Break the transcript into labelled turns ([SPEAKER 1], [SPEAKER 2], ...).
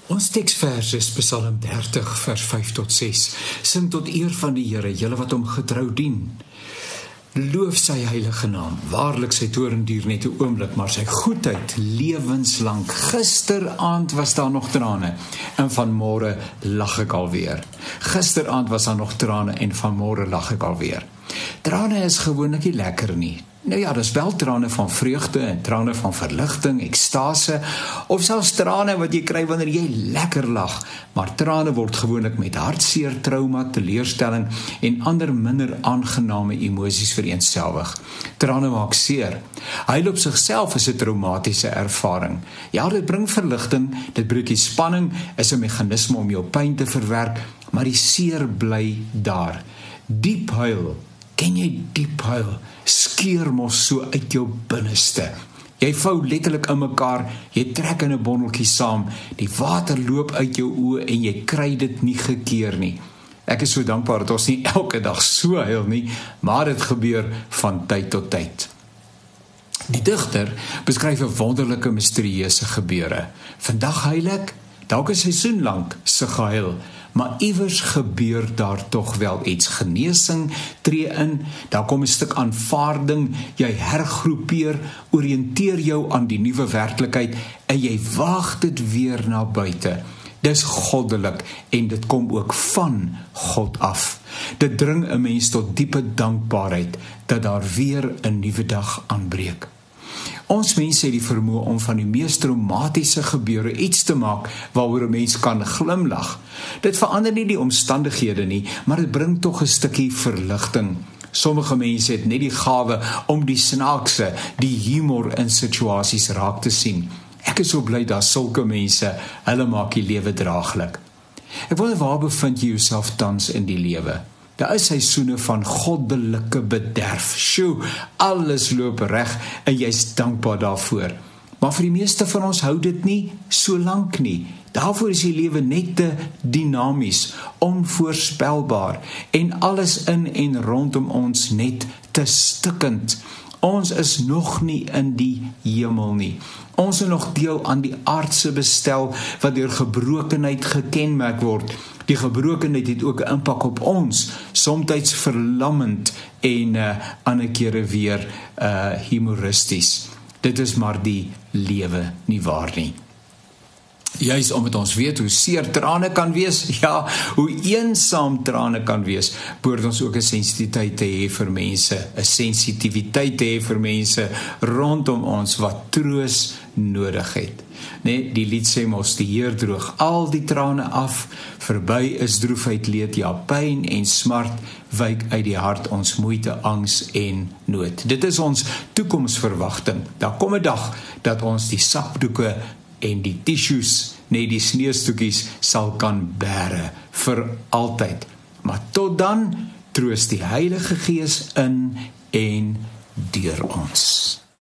[SPEAKER 1] Ons teksvers is Psalm 30 vers 5 tot 6. Sing tot eer van die Here, julle wat hom getrou dien. Loof sy heilige naam. Waarlik sy toorn duur net 'n oomblik, maar sy goedheid lewenslank. Gisteraand was daar nog trane en vanmôre lag ek alweer. Gisteraand was daar nog trane en vanmôre lag ek alweer. Trane is gewoonlik nie lekker nie. Nou ja, dis wel trane van vreugde en trane van verligting, ekstase, of selfs trane wat jy kry wanneer jy lekker lag, maar trane word gewoonlik met hartseer, trauma, teleurstelling en ander minder aangename emosies vereenselwig. Trane maak seer. Huil op sigself is 'n traumatiese ervaring. Ja, dit bring verligting, dit breek die spanning, is 'n meganisme om jou pyn te verwerk, maar die seer bly daar. Diep huil. Ken jy diep huil? Skeur mos so uit jou binneste. Jy vou letterlik in mekaar, jy trek in 'n bondeltjie saam, die water loop uit jou oë en jy kry dit nie gekeer nie. Ek is so dankbaar dat ons nie elke dag so huil nie, maar dit gebeur van tyd tot tyd. Die digter beskryf 'n wonderlike, misterieuse gebeure. Vandag huil ek, dalk 'n seisoen lank se gehuil, maar iewers gebeur daar tog wel iets. Genesing tree in, daar kom 'n stuk aanvaarding, jy hergroepeer, oriënteer jou aan die nuwe werklikheid en jy waag dit weer na buite. Dis goddelik en dit kom ook van God af. Dit dring 'n mens tot diepe dankbaarheid dat daar weer 'n nuwe dag aanbreek. Ons mense het die vermoë om van die mees traumatiese gebeure iets te maak waaroor 'n mens kan glimlag. Dit verander nie die omstandighede nie, maar dit bring tog 'n stukkie verligting. Sommige mense het net die gawe om die snaakse, die humor in situasies raak te sien. Ek is so bly daar sulke mense, hulle maak die lewe draaglik. Ek wonder, waar bevind jy jouself tans in die lewe? Daar is seisoene van goddelike bederf. Sjoe, alles loop reg en jy's dankbaar daarvoor. Maar vir die meeste van ons hou dit nie so lank nie. Daarvoor is die lewe net te dinamies, onvoorspelbaar en alles in en rondom ons net te stikkend. Ons is nog nie in die hemel nie. Ons is nog deel aan die aardse bestel wat deur gebrokenheid gekenmerk word. Die gebrokenheid het ook 'n impak op ons, somtyds verlammend en ander kere weer humoristies. Dit is maar die lewe, nie waar nie. Juist omdat ons weet hoe seer trane kan wees, ja, hoe eensaam trane kan wees, behoort ons ook 'n sensitiwiteit te hê vir mense, 'n sensitiwiteit te hê vir mense rondom ons wat troos nodig het. Nee, die lied sê mos, die Heer droog al die trane af, verby is droefheid, leed, ja, pyn en smart, wyk uit die hart ons moeite, angs en nood. Dit is ons toekomsverwagting. Daar kom 'n dag dat ons die sakdoeke en die tissues, nee, die sneeustoekies sal kan bære vir altyd. Maar tot dan troos die Heilige Gees in en deur ons.